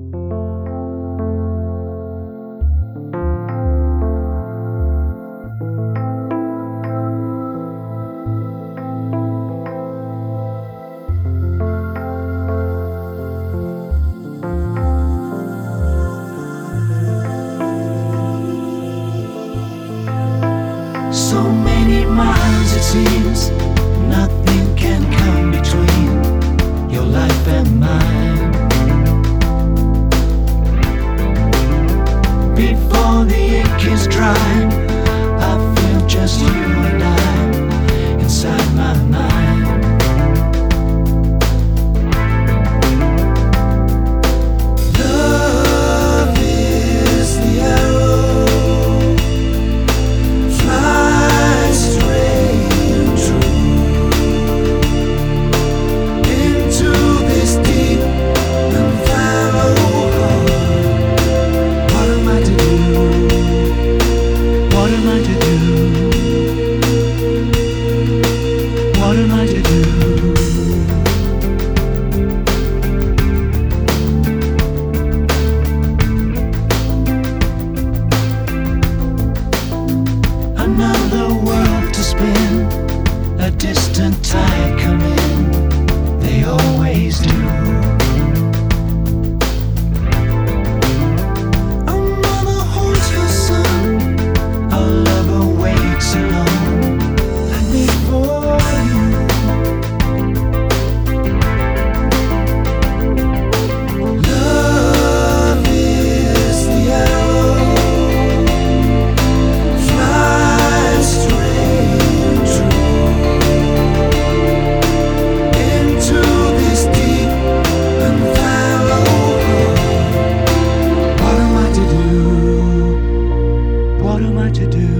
So many miles it seems, nothing can come between your life and mine. Before the ink is dry, I feel just you and I inside my mind. Love is the arrow, fly straight and true into this deep and fallow hole. What am I to do? What am I to do? What am I to do? Another world to spin, a distant tide come in, they always do. A mother holds her son, a lover waits alone, like me for you. Love is the arrow, fly straight and true into this deep and fallow hole. What am I to do? What am I to do?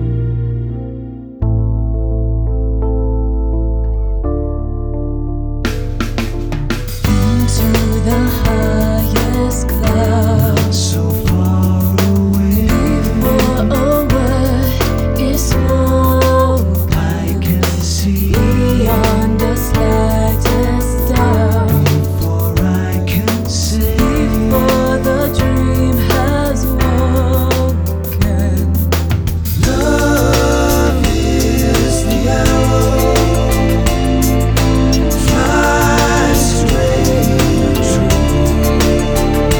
Into the highest cloud, So far away, for a word is spoken, I can see beyond the slightest doubt, before I can say. for the dream has woken. Love is the arrow, fly straight and true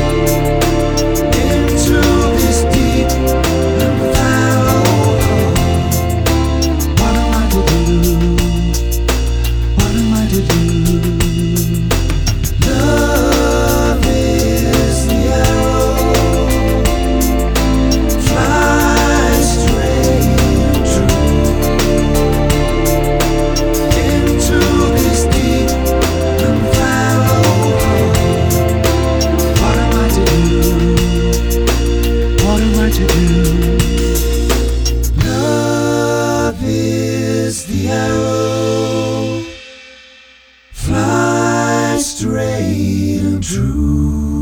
into this deep and fallow hole. What am I to do? What am I to do? Love is the arrow, fly straight and true into this deep and fallow hole. What am I to do? What am I to do? Love is the arrow, fly straight and true.